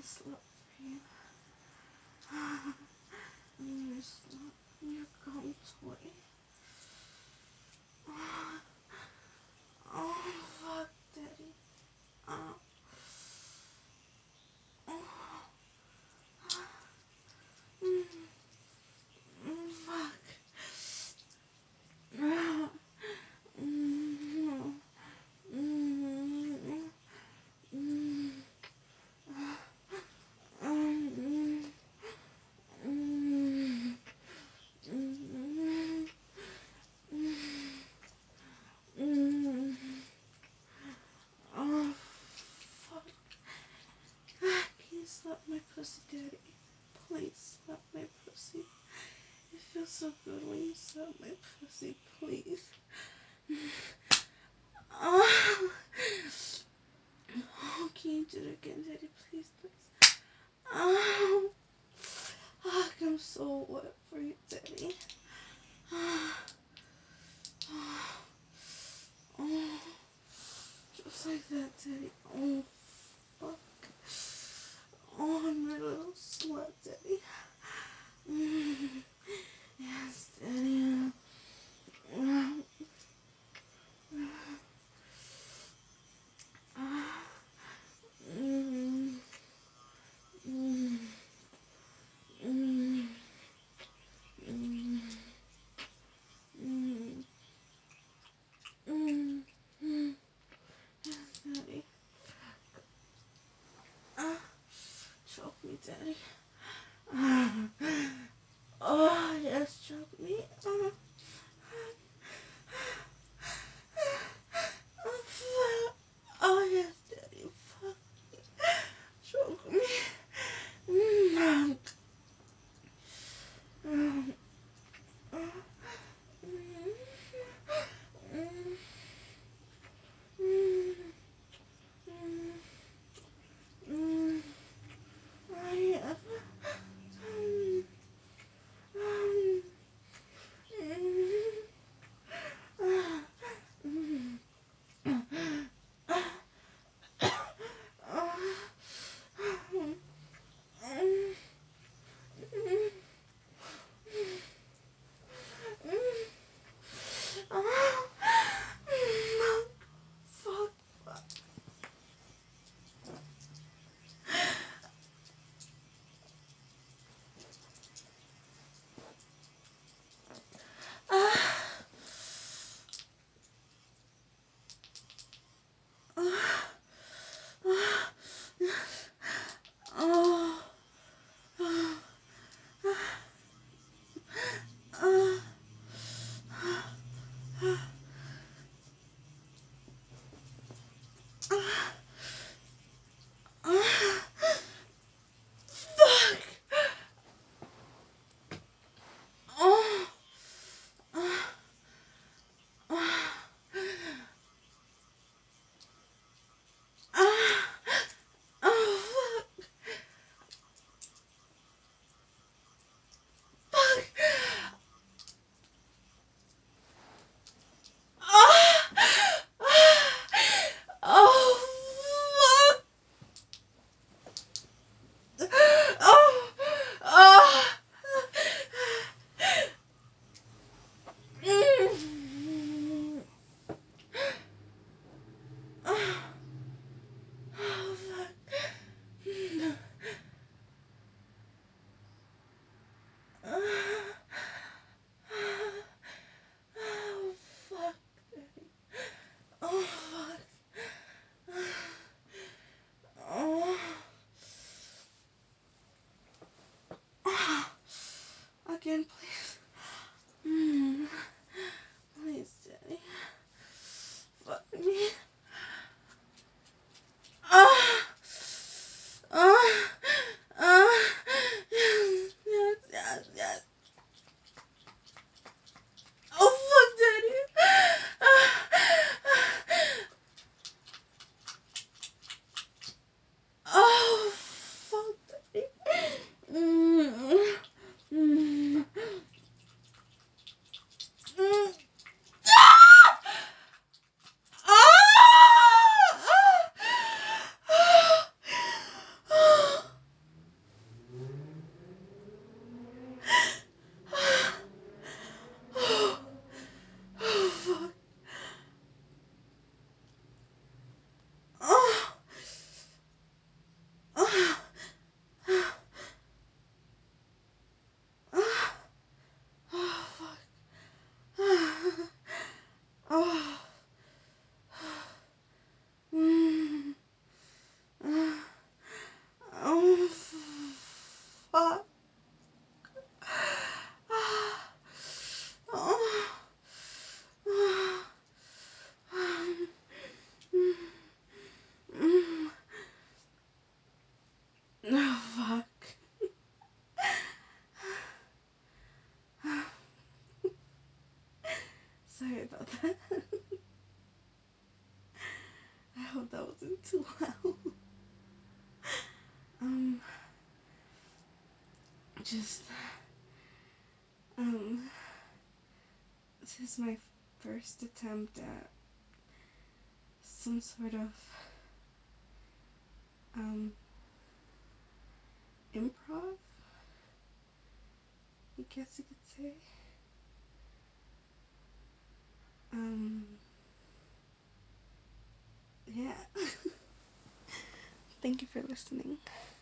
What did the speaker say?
slut for you. You're a slut. You're a gum toy. Oh, fuck, Daddy. Oh, oh, fuck. Mm, mm, mm, mm, mm, mm, mm. Oh, fuck. Can you slap my pussy, Daddy? Please slap my pussy. It feels so good when you slap my pussy, please. Oh, oh, can you do it again, Daddy? Please, please. Oh, fuck, I'm so wet for you, Daddy. Oh, just like that, Daddy. Oh, fuck. Oh, I'm your little slut, Daddy. Mm, yes, Daddy. Mm, mm, mm, mm, mm, mm, mm, mm. Yes, Daddy. Choke me, Daddy. Oh, yes, choke me. Oh, fuck. Oh, yes, Daddy. Fuck. Choke me. Mm, mm, mm, mm, mm, mm, mm. Oh, yes. Mm, mm, mm, fuck. Oh, fuck. Oh, oh, fuck. Oh, oh, hope that wasn't too loud. um, just um, this is my first attempt at some sort of um improv, I guess you could say. Um, yeah. Thank you for listening.